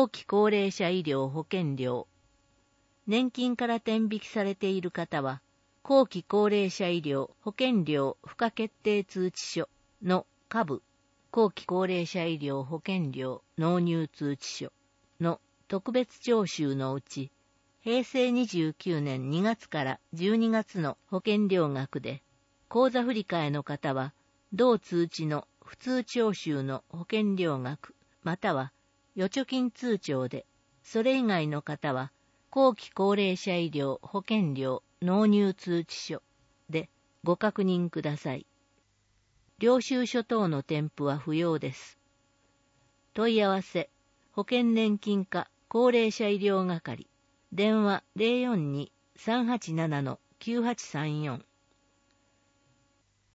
後期高齢者医療保険料。年金から転引きされている方は、後期高齢者医療保険料付加決定通知書の下部、後期高齢者医療保険料納入通知書の特別徴収のうち、平成29年2月から12月の保険料額で、口座振替の方は、同通知の普通徴収の保険料額、または預貯金通帳で、それ以外の方は、後期高齢者医療保険料納入通知書でご確認ください。領収書等の添付は不要です。問い合わせ、保険年金課高齢者医療係、電話 042-387-9834